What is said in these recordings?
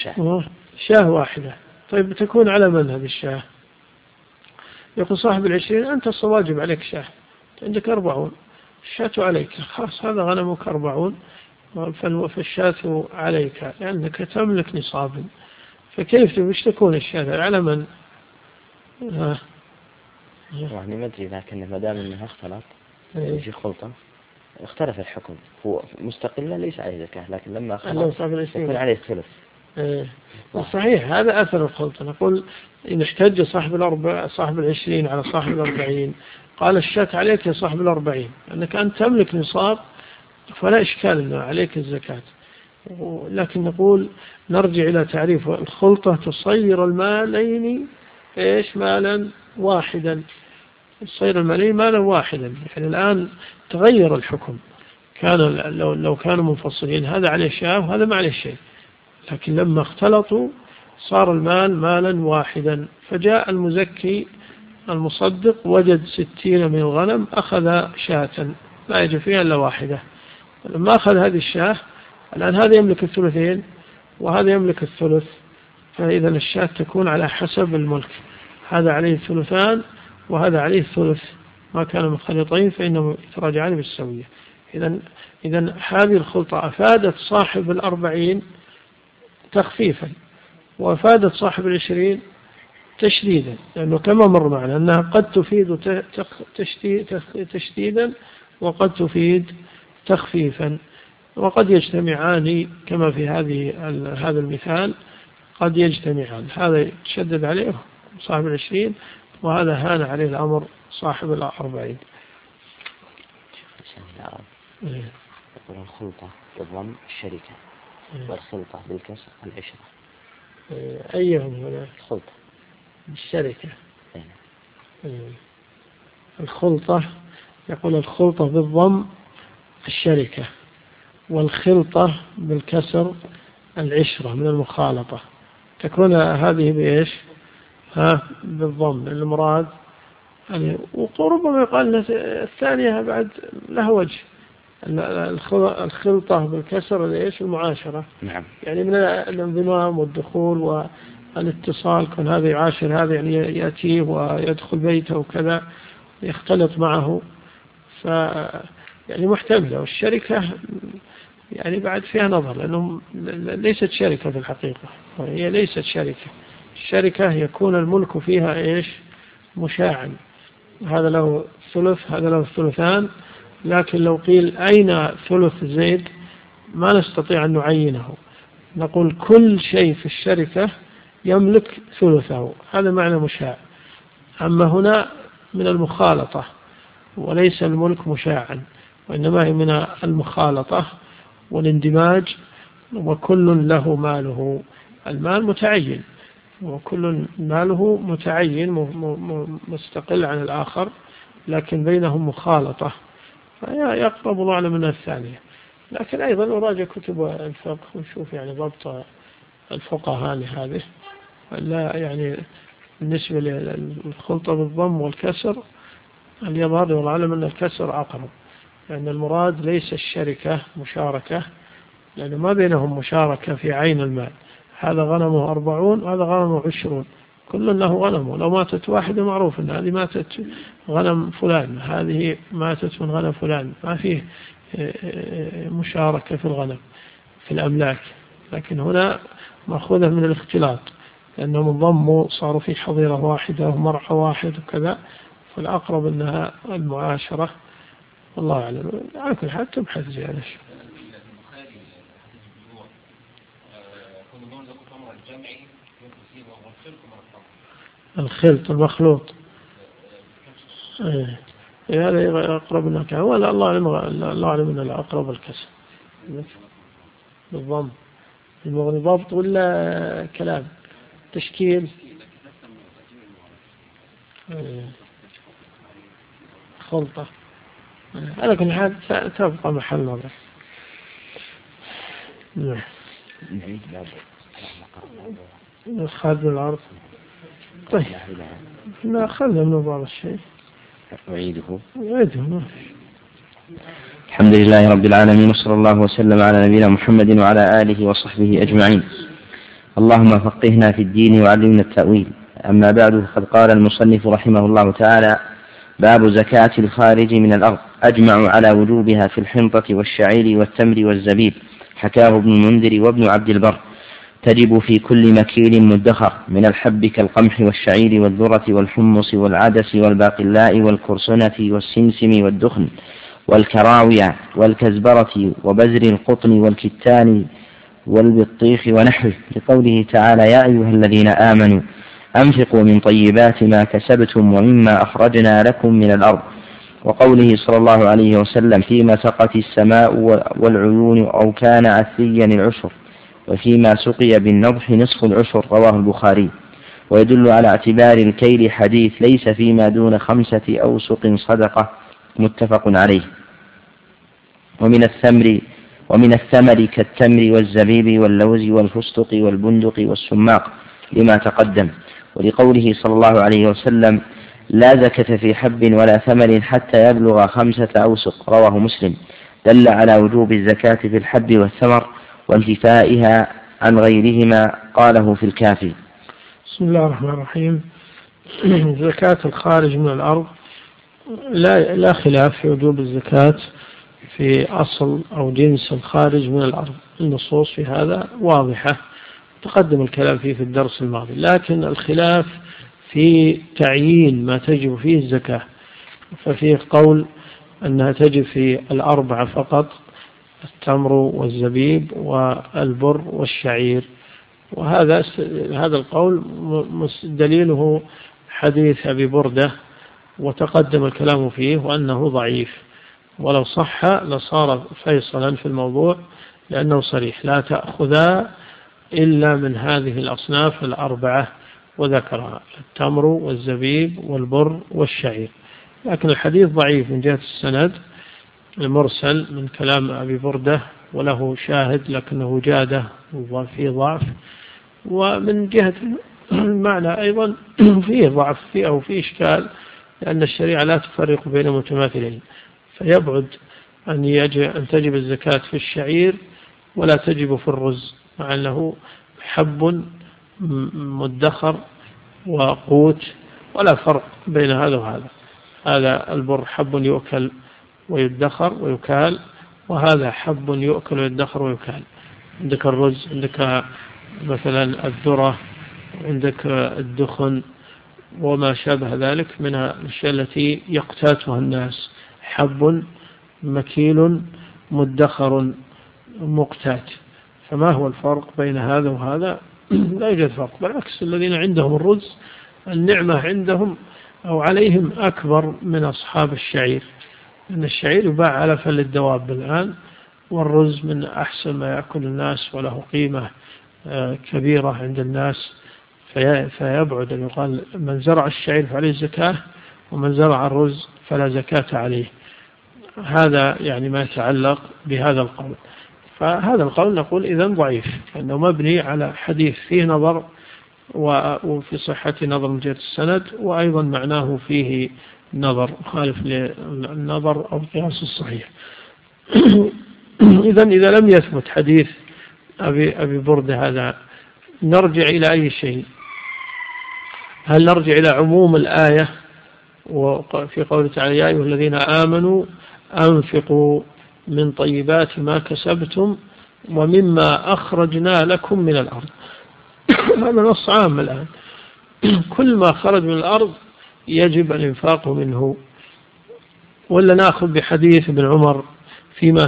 شاة واحدة. طيب تكون على من هذه الشاة؟ يقول صاحب 20 أنت الصواجب عليك شاة، عندك 40 الشاة عليك، خلاص هذا غنمك 40 فالشاة عليك لأنك تملك نصابا. فكيف وش تكون الشاة على من؟ يعني ما أدري، لكن ما دام أنها اختلط يجي خلطة اختلف الحكم. هو مستقلة ليس عليه زكاة، لكن لما اختلط يكون عليه ثلث. صحيح، هذا أثر الخلطة. نقول إن احتج صاحب 20 على صاحب 40 قال الشاة عليك يا صاحب 40 أنك أنت تملك نصاب فلا إشكال أنه عليك الزكاة. لكن نقول نرجع إلى تعريف الخلطة تصير المالين مالا واحدا، تصير المالين مالا واحدا. يعني الآن تغير الحكم، كان لو كانوا منفصلين هذا عليه شيء وهذا ما عليه شيء، لكن لما اختلطوا صار المال مالا واحدا. فجاء المزكي المصدق وجد 60 من الغنم أخذ شاة لا يجب فيها إلا واحدة. لما أخذ هذه الشاة الآن هذا يملك الثلثين وهذا يملك الثلث، فإذا الشاة تكون على حسب الملك، هذا عليه الثلثان وهذا عليه الثلث، ما كان مختلطين فإنهم يتراجعان بالسوية. إذن هذه الخلطة أفادت صاحب 40 تخفيفا وأفادت صاحب 20 تشديدا، لأنه كما مر معنا أنها قد تفيد تشديدا وقد تفيد تخفيفا، وقد يجتمعان كما في هذا المثال، قد يجتمعان، هذا تشدد عليه صاحب 20 وهذا هان عليه الأمر صاحب 40. يقول الخلطة بالضم الشركة والخلطة بالكسر العشرة. أيهم هنا؟ الخلطة الشركة. الخلطة يقول الخلطة بالضم الشركة والخلطة بالكسر العشرة من المخالطة. تكون هذه بإيش؟ بالضم المراد يعني، وربما يقال الثانية بعد له وجه، الخلطة بالكسر الإيش المعاشرة. نعم. يعني من الانضمام والدخول والاتصال، كون هذا يعاشر هذا يعني يأتيه ويدخل بيته وكذا يختلط معه، يعني محتملة. والشركة يعني بعد فيها نظر، لأنه ليست شركة في الحقيقة، هي ليست شركة. الشركة يكون الملك فيها مشاعا، هذا له ثلث هذا له ثلثان، لكن لو قيل أين ثلث زيد ما نستطيع أن نعينه، نقول كل شيء في الشركة يملك ثلثه، هذا معنى مشاع. أما هنا من المخالطة وليس الملك مشاعا، وإنما هي من المخالطة والاندماج، وكل له ماله، المال متعين وكل ماله متعين مستقل عن الآخر، لكن بينهم مخالطة، فيقرب الله أعلم من الثانية. لكن أيضا نراجع كتب الفقه ونشوف يعني ضبط الفقهاء لهذه، لا يعني بالنسبة للخلطة بالضم والكسر اليظهر والله أعلم أن الكسر أقرب، لأن المراد ليس الشركة مشاركة، لأن ما بينهم مشاركة في عين المال، هذا غنمه 40 وهذا غنمه 20، كل له غنمه، لو ماتت واحدة معروف أن هذه ماتت غنم فلان، هذه ماتت من غنم فلان، ما فيه مشاركة في الغنم في الأملاك. لكن هنا مأخوذة من الاختلاط، لأنهم انضموا صاروا في حظيرة واحدة ومرعى واحد وكذا، فالأقرب أنها المعاشرة، والله أعلم. على كل حال تبحث زيادة. الخلط المخلوط هذا أقرب منك، ولا الله أعلم أن الأقرب الكسر بالضم. المغني ضبط ولا كلام تشكيل؟ خلطة على كل حال تبقى محل نظر. خادم العرض. طيب لا خلنا من بعض الشيء أعيده. الحمد لله رب العالمين، وصلى الله وسلم على نبينا محمد وعلى آله وصحبه أجمعين. اللهم فقهنا في الدين وعلمنا التأويل. أما بعد، فقد قال المصنف رحمه الله تعالى: باب زكاة الخارج من الأرض. أجمعوا على وجوبها في الحنطة والشعير والتمر والزبيب، حكاه ابن المنذر وابن عبد البر. تجب في كل مكيل مدخر من الحب كالقمح والشعير والذرة والحمص والعدس والباقلاء والكرسنة والسمسم والدخن والكراوية والكزبرة وبزر القطن والكتان والبطيخ ونحوه، لقوله تعالى: يا أيها الذين آمنوا أنفقوا من طيبات ما كسبتم ومما أخرجنا لكم من الأرض، وقوله صلى الله عليه وسلم: فيما سقت السماء والعيون أو كان عثيا العشر، وفيما سقي بالنضح نصف العشر، رواه البخاري. ويدل على اعتبار الكيل حديث: ليس فيما دون 5 أوسق صدقة، متفق عليه. ومن الثمر كالتمر والزبيب واللوز والفستق والبندق والسماق، لما تقدم، ولقوله صلى الله عليه وسلم: لا زكاة في حب ولا ثمر حتى يبلغ 5 أوسق، رواه مسلم. دل على وجوب الزكاة في الحب والثمر وانتفائها عن غيرهما، قاله في الكافي. بسم الله الرحمن الرحيم. زكاة الخارج من الأرض لا خلاف في وجوب الزكاة في أصل أو جنس الخارج من الأرض. النصوص في هذا واضحة، تقدم الكلام فيه في الدرس الماضي، لكن الخلاف في تعيين ما تجب فيه الزكاة. ففيه قول أنها تجب في 4 فقط: التمر والزبيب والبر والشعير. وهذا القول دليله حديث أبي بردة، وتقدم الكلام فيه وأنه ضعيف، ولو صح لصار فيصلا في الموضوع، لأنه صريح: لا تأخذا إلا من هذه الأصناف 4، وذكرها: التمر والزبيب والبر والشعير. لكن الحديث ضعيف من جهة السند المرسل من كلام أبي بردة، وله شاهد لكنه جاده وفيه ضعف، ومن جهة المعنى أيضا فيه ضعف أو فيه إشكال، لأن الشريعة لا تفرق بين متماثلين، فيبعد أن تجب الزكاة في الشعير ولا تجب في الرز، مع أنه حب مدخر وقوت، ولا فرق بين هذا وهذا. هذا البر حب يؤكل ويدخر ويكال، وهذا حب يؤكل ويدخر ويكال. عندك الرز، عندك مثلا الذرة، عندك الدخن وما شابه ذلك من الأشياء التي يقتاتها الناس، حب مكيل مدخر مقتات. فما هو الفرق بين هذا وهذا؟ لا يوجد فرق، بالعكس الذين عندهم الرز النعمة عندهم أو عليهم أكبر من أصحاب الشعير، لأن الشعير يباع علفا للدواب الآن، والرز من أحسن ما يأكل الناس وله قيمة كبيرة عند الناس. فيبعد أن يقال من زرع الشعير فعليه الزكاة، ومن زرع الرز فلا زكاة عليه. هذا يعني ما يتعلق بهذا القول. فهذا القول نقول إذن ضعيف، لأنه مبني على حديث فيه نظر، وفي صحة نظر من جهة السند، وأيضا معناه فيه نظر خالف للنظر أو القياس الصحيح. إذن إذا لم يثبت حديث أبي بردة هذا، نرجع إلى أي شيء؟ هل نرجع إلى عموم الآية وفي قوله تعالى: يا أيها الذين آمنوا أنفقوا من طيبات ما كسبتم ومما أخرجنا لكم من الأرض؟ هذا نص عام الآن، كل ما خرج من الأرض يجب الإنفاق منه. ولا نأخذ بحديث ابن عمر: فيما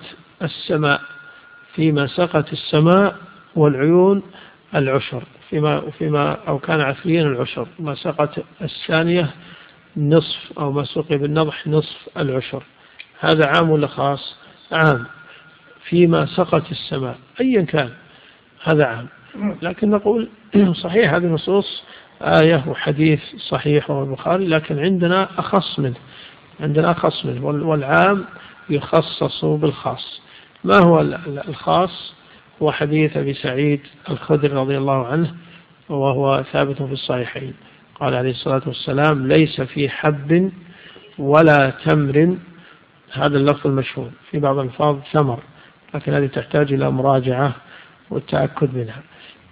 سقت السماء والعيون العشر، فيما أو كان عثيين العشر، ما سقت الثانية نصف، أو ما سقي بالنضح نصف العشر. هذا عام ولا خاص؟ عام. فيما سقت السماء أيا كان هذا عام، لكن نقول صحيح هذه النصوص آية وحديث صحيح وهو البخاري، لكن عندنا أخص منه، والعام يخصص بالخاص. ما هو الخاص؟ هو حديث أبي سعيد الخدري رضي الله عنه، وهو ثابت في الصحيحين، قال عليه الصلاة والسلام: ليس في حب ولا تمر، هذا اللفظ المشهور، في بعض الألفاظ ثمر، لكن هذه تحتاج إلى مراجعة والتأكد منها.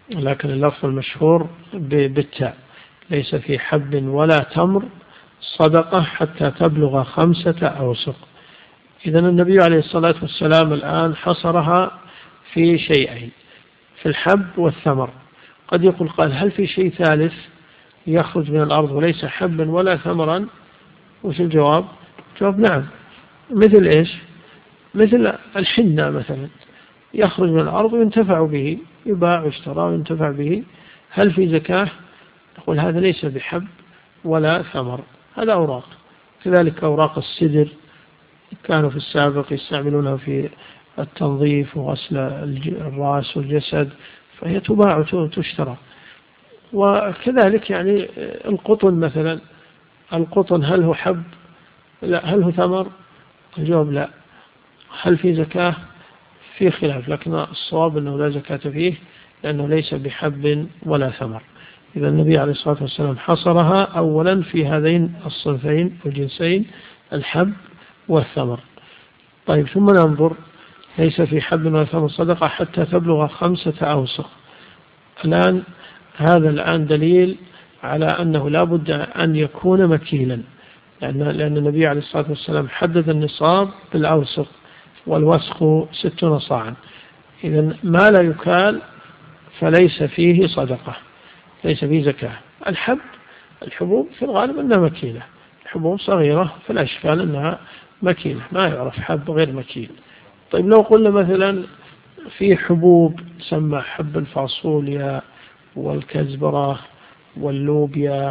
لكن اللفظ المشهور بالتاء: ليس في حب ولا تمر صدقة حتى تبلغ 5 أوسق. إذن النبي عليه الصلاة والسلام الآن حصرها في شيئين، في الحب والثمر. قد يقول قال: هل في شيء ثالث يخرج من الأرض وليس حبا ولا ثمرا؟ وش الجواب؟ جواب: نعم. مثل إيش؟ مثل الحنة مثلا، يخرج من الأرض وينتفع به، يباع ويشترى وينتفع به. هل في زكاة؟ نقول هذا ليس بحب ولا ثمر، هذا أوراق. كذلك أوراق السدر كانوا في السابق يستعملونها في التنظيف وغسل الرأس والجسد، فهي تباع وتشترى. وكذلك يعني القطن مثلا، القطن هل هو حب؟ لا. هل هو ثمر؟ الجواب: لا. هل في زكاة؟ في خلاف، لكن الصواب أنه لا زكاة فيه لأنه ليس بحب ولا ثمر. إذا النبي عليه الصلاة والسلام حصرها أولا في هذين الصنفين والجنسين: الحب والثمر. طيب، ثم ننظر: ليس في حب ولا ثمر صدقة حتى تبلغ 5 أوسق. الآن هذا الآن دليل على أنه لا بد أن يكون مكيلا، لأن النبي عليه الصلاة والسلام حدد النصاب بالأوسق، والوسق 60 صاعا. إذن ما لا يكال فليس فيه صدقة، ليس فيه زكاة. الحبوب في الغالب أنها مكيلة، الحبوب صغيرة في الأشكال أنها مكيلة، ما يعرف حب غير مكيل. طيب، لو قلنا مثلا في حبوب تسمى حب الفاصوليا والكزبرة واللوبيا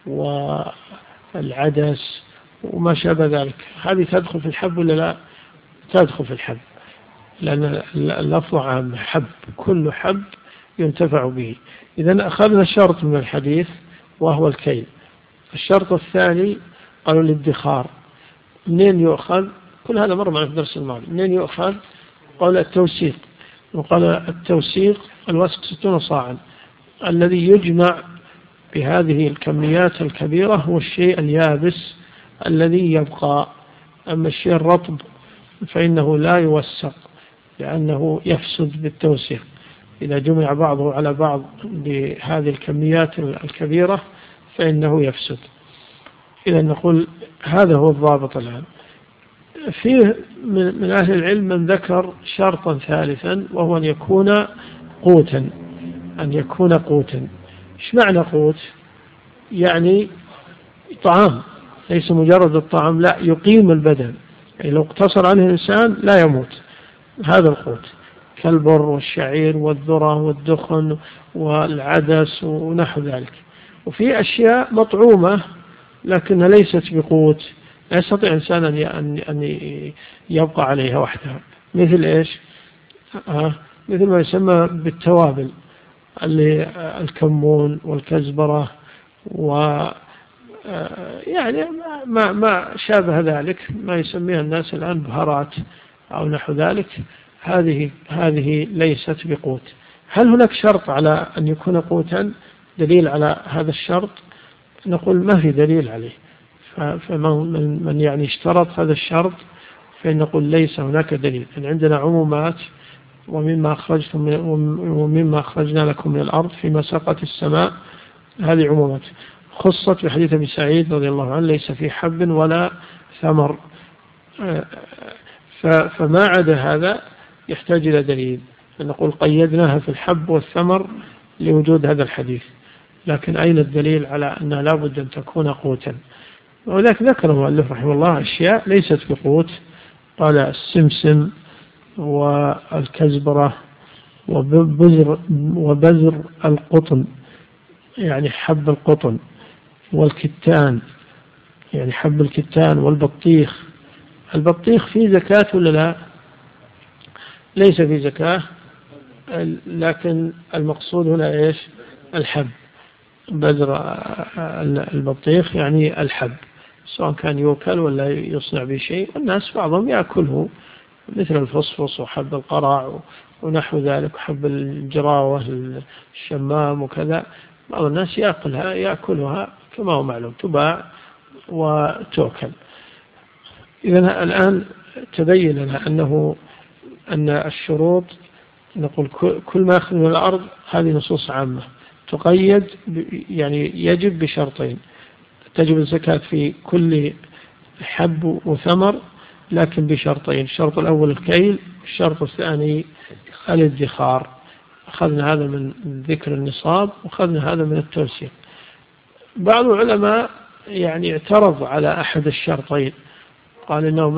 والعدس وما شابه ذلك، هذه تدخل في الحب ولا لا؟ تدخل في الحب، لأن اللفظ عام: حب، كل حب ينتفع به. إذن أخذنا شرط من الحديث وهو الكيل. الشرط الثاني قالوا الادخار. منين يؤخذ؟ كل هذا مر معنا في الدرس الماضي. منين يؤخذ؟ قال التوسيق. وقال التوسيق الوسق 60 صاعا. الذي يجمع بهذه الكميات الكبيرة هو الشيء اليابس الذي يبقى، أما الشيء الرطب فإنه لا يوسق لأنه يفسد بالتوسيق. إذا جمع بعضه على بعض بهذه الكميات الكبيرة فإنه يفسد. إذا نقول هذا هو الضابط. الآن فيه من أهل العلم من ذكر شرطا ثالثا، وهو أن يكون قوتا. أن يكون قوتا. إيش معنى قوت؟ يعني طعام، ليس مجرد الطعام، لا، يقيم البدن، يعني لو اقتصر عليه الإنسان لا يموت. هذا القوت كالبر والشعير والذرة والدخن والعدس ونحو ذلك. وفي أشياء مطعومة لكنها ليست بقوت، لا يستطيع إنسان أن يبقى عليها وحدها. مثل إيش؟ مثل ما يسمى بالتوابل، اللي الكمون والكزبرة يعني ما شابه ذلك، ما يسميها الناس الآن بهارات أو نحو ذلك. هذه ليست بقوت. هل هناك شرط على أن يكون قوتا؟ دليل على هذا الشرط؟ نقول ما في دليل عليه. فمن يعني اشترط هذا الشرط فإن نقول ليس هناك دليل. إن عندنا عمومات: ومما أخرجنا لكم من الأرض فيما سقت السماء، هذه عمومات خصت بحديث أبي سعيد رضي الله عنه: ليس في حب ولا ثمر. فما عدا هذا يحتاج إلى دليل. نقول قيدناها في الحب والثمر لوجود هذا الحديث، لكن أين الدليل على أنها لا بد أن تكون قوتا؟ وذلك ذكر المؤلف رحمه الله أشياء ليست بقوت. قال السمسم والكزبرة وبذر القطن، يعني حب القطن، والكتان، يعني حب الكتان، والبطيخ. البطيخ فيه زكاة ولا لا؟ ليس فيه زكاة، لكن المقصود هنا إيش؟ الحب. بذر البطيخ يعني الحب، سواء كان يوكل ولا يصنع به شيء. الناس بعضهم يأكله، مثل الفصفص وحب القرع ونحو ذلك، وحب الجراوة الشمام وكذا. بعض الناس يأكلها كما هو معلوم، تباع وتؤكل. إذن الآن تبين لنا أن الشروط نقول كل ما يأخذ من الأرض هذه نصوص عامة تقيد يعني يجب بشرطين: تجب الزكاة في كل حب وثمر لكن بشرطين: الشرط الأول الكيل، الشرط الثاني الادخار. أخذنا هذا من ذكر النصاب وأخذنا هذا من التوسيع. بعض العلماء يعني اعترض على أحد الشرطين، قال إنه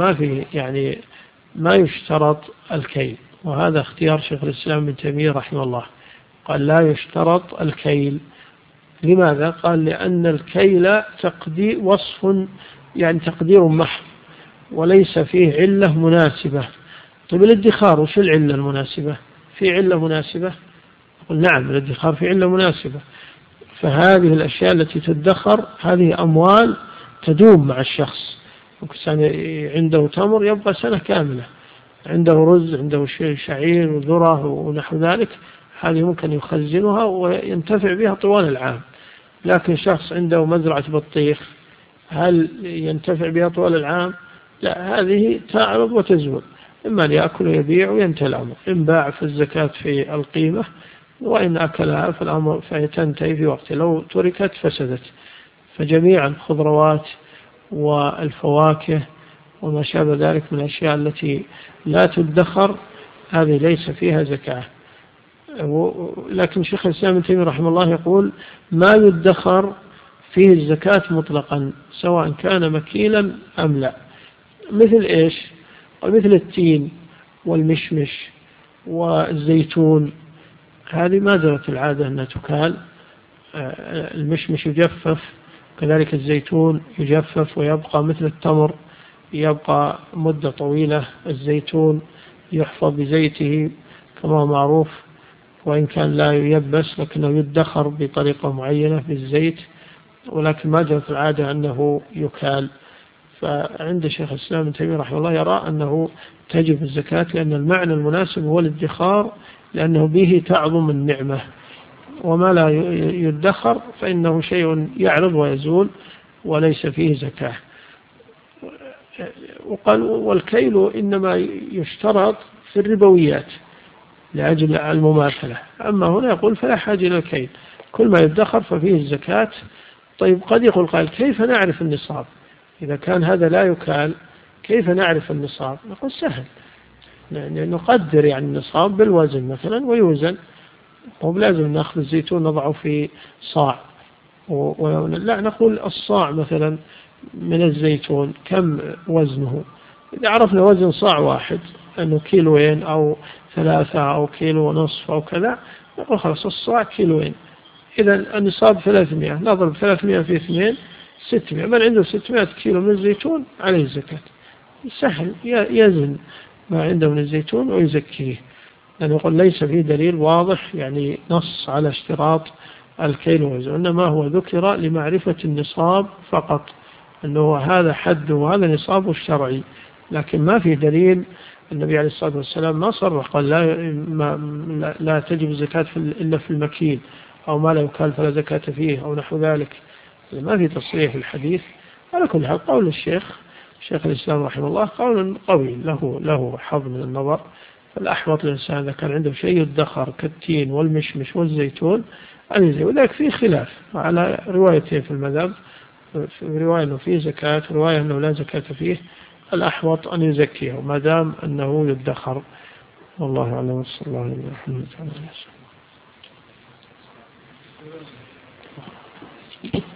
ما يشترط الكيل، وهذا اختيار شيخ الإسلام ابن تيمية رحمه الله، قال لا يشترط الكيل. لماذا؟ قال لأن الكيل وصف تقدير محض وليس فيه علة مناسبة. طيب الادخار وش العلة المناسبة؟ في علة مناسبة؟ قل نعم، الادخار في علة مناسبة. فهذه الأشياء التي تدخر هذه أموال تدوم مع الشخص، عنده تمر يبقى سنة كاملة، عنده رز، عنده شعير وذرة ونحو ذلك، هذه ممكن يخزنها وينتفع بها طوال العام. لكن شخص عنده مزرعة بطيخ هل ينتفع بها طوال العام؟ لا، هذه تعرض وتزول، إما ليأكل ويبيع وينتهي الأمر، إن باع فالزكاة في القيمة، وإن أكلها فالأمر فيتنتهي في وقته، لو تركت فسدت. فجميع الخضروات والفواكه وما شابه ذلك من الأشياء التي لا تدخر هذه ليس فيها زكاة. لكن شيخ الإسلام ابن تيمية رحمه الله يقول ما يدخر فيه الزكاة مطلقا سواء كان مكيلا أم لا. مثل إيش؟ مثل التين والمشمش والزيتون، هذه ما جرت العادة أنها تكال. المشمش يجفف، كذلك الزيتون يجفف ويبقى مثل التمر، يبقى مدة طويلة. الزيتون يحفظ بزيته كما هو معروف، وإن كان لا ييبس لكنه يدخر بطريقة معينة بالزيت، ولكن ما جرت العادة أنه يكال. فعند شيخ الإسلام ابن تيمية رحمه الله يرى أنه تجب الزكاة، لأن المعنى المناسب هو الادخار، لأنه به تعظم النعمة، وما لا يدخر فإنه شيء يعرض ويزول وليس فيه زكاة. وقال والكيل إنما يشترط في الربويات لأجل المماثلة، أما هنا يقول فلا حاجة إلى الكيل، كل ما يدخر ففيه الزكاة. طيب قد يقول قال كيف نعرف النصاب؟ إذا كان هذا لا يكال كيف نعرف النصاب؟ نقول سهل، نقدر النصاب بالوزن مثلا ويوزن، مو لازم نأخذ الزيتون نضعه في صاع، لا، نقول الصاع مثلا من الزيتون كم وزنه. إذا عرفنا وزن صاع واحد أنه كيلوين أو 3 أو كيلو ونصف أو كذا، نقول خلاص الصاع كيلوين، إذا النصاب 300، نضرب 300 في 2 600. من عنده 600 كيلو من الزيتون عليه الزكاة، سهل، يزن ما عنده من الزيتون ويزكيه، لأنه يقول ليس فيه دليل واضح نص على اشتراط الكيل والوزن، إنما هو ذكر لمعرفة النصاب فقط، أنه هذا حد وهذا نصابه الشرعي، لكن ما في دليل. النبي عليه الصلاة والسلام ما صرح قال لا تجب الزكاة إلا في المكيل، أو ما لا يكال فلا زكاة فيه أو نحو ذلك، ما في تصريح في الحديث. على كل حال قول شيخ الإسلام رحمه الله قول قوي له حظ من النظر. فالأحوط الإنسان إذا كان عنده شيء يدخر كالتين والمشمش والزيتون وذلك فيه خلاف على روايتين في المذهب، في رواية أنه فيه زكاة ورواية أنه لا زكاة فيه. الأحوط أن يزكيه ما دام أنه يدخر، والله أعلم. وصلى الله عليه وسلم.